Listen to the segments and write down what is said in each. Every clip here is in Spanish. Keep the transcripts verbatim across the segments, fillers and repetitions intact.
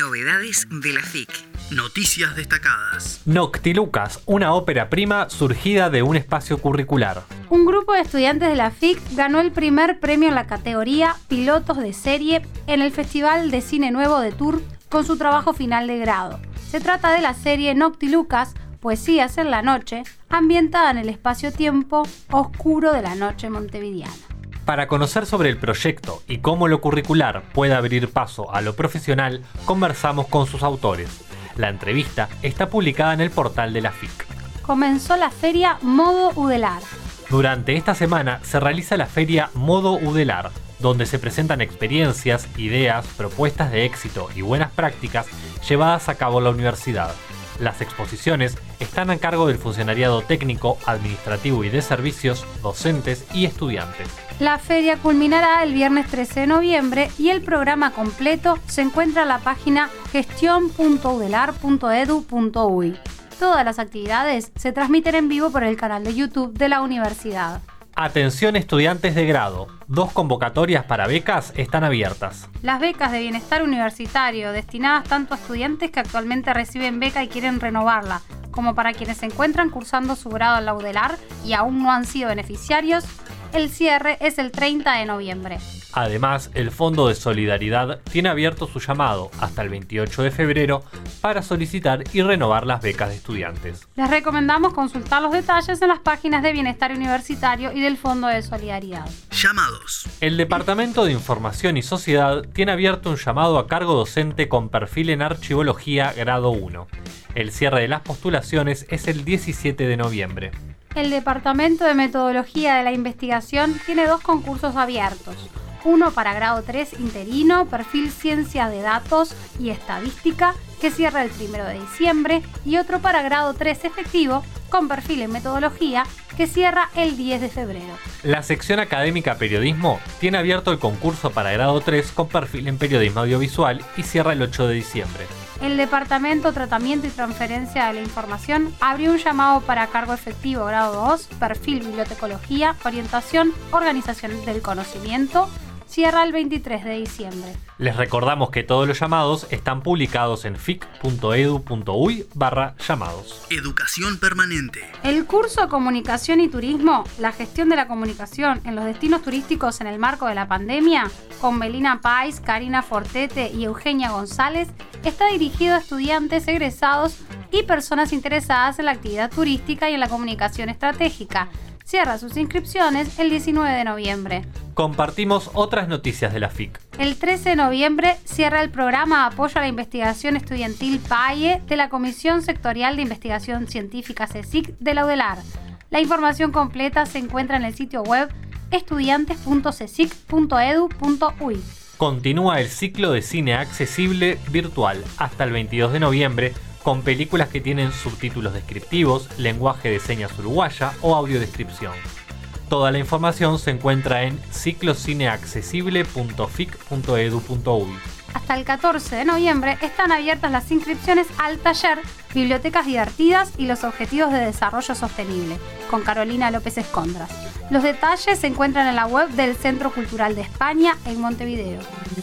Novedades de la F I C. Noticias destacadas. Noctilucas, una ópera prima surgida de un espacio curricular. Un grupo de estudiantes de la F I C ganó el primer premio en la categoría Pilotos de Serie en el Festival de Cine Nuevo de Tours con su trabajo final de grado. Se trata de la serie Noctilucas, Poesías en la Noche, ambientada en el espacio-tiempo oscuro de la noche montevideana. Para conocer sobre el proyecto y cómo lo curricular puede abrir paso a lo profesional, conversamos con sus autores. La entrevista está publicada en el portal de la F I C. Comenzó la feria Modo Udelar. Durante esta semana se realiza la feria Modo Udelar, donde se presentan experiencias, ideas, propuestas de éxito y buenas prácticas llevadas a cabo en la universidad. Las exposiciones están a cargo del funcionariado técnico, administrativo y de servicios, docentes y estudiantes. La feria culminará el viernes trece de noviembre y el programa completo se encuentra en la página gestión punto udelar punto edu punto uy. Todas las actividades se transmiten en vivo por el canal de YouTube de la universidad. Atención estudiantes de grado, dos convocatorias para becas están abiertas. Las becas de bienestar universitario, destinadas tanto a estudiantes que actualmente reciben beca y quieren renovarla, como para quienes se encuentran cursando su grado en la Udelar y aún no han sido beneficiarios, el cierre es el treinta de noviembre. Además, el Fondo de Solidaridad tiene abierto su llamado hasta el veintiocho de febrero para solicitar y renovar las becas de estudiantes. Les recomendamos consultar los detalles en las páginas de Bienestar Universitario y del Fondo de Solidaridad. Llamados. El Departamento de Información y Sociedad tiene abierto un llamado a cargo docente con perfil en Archivología grado uno. El cierre de las postulaciones es el diecisiete de noviembre. El Departamento de Metodología de la Investigación tiene dos concursos abiertos. Uno para grado tres interino, perfil Ciencias de Datos y Estadística, que cierra el primero de diciembre, y otro para grado tres efectivo, con perfil en Metodología, que cierra el diez de febrero. La sección académica Periodismo tiene abierto el concurso para grado tres con perfil en Periodismo Audiovisual y cierra el ocho de diciembre. El Departamento Tratamiento y Transferencia de la Información abrió un llamado para cargo efectivo grado dos, perfil Bibliotecología, Orientación, Organización del Conocimiento, cierra el veintitrés de diciembre. Les recordamos que todos los llamados están publicados en fic punto edu punto uy barra llamados. Educación permanente. El curso Comunicación y Turismo, la gestión de la comunicación en los destinos turísticos en el marco de la pandemia, con Melina Pais, Karina Fortete y Eugenia González, está dirigido a estudiantes egresados y personas interesadas en la actividad turística y en la comunicación estratégica. Cierra sus inscripciones el diecinueve de noviembre. Compartimos otras noticias de la F I C. El trece de noviembre cierra el programa Apoyo a la Investigación Estudiantil PAIE de la Comisión Sectorial de Investigación Científica CSIC de la Udelar. La información completa se encuentra en el sitio web estudiantes punto cesic punto edu punto uy. Continúa el ciclo de cine accesible virtual hasta el veintidós de noviembre con películas que tienen subtítulos descriptivos, lenguaje de señas uruguaya o audiodescripción. Toda la información se encuentra en ciclocineaccesible punto fic punto edu punto uy. Hasta el catorce de noviembre están abiertas las inscripciones al taller Bibliotecas Divertidas y los Objetivos de Desarrollo Sostenible, con Carolina López Escondras. Los detalles se encuentran en la web del Centro Cultural de España en Montevideo.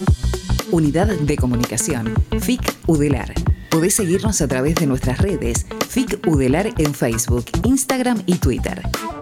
Unidad de Comunicación, F I C Udelar. Podés seguirnos a través de nuestras redes, F I C Udelar en Facebook, Instagram y Twitter.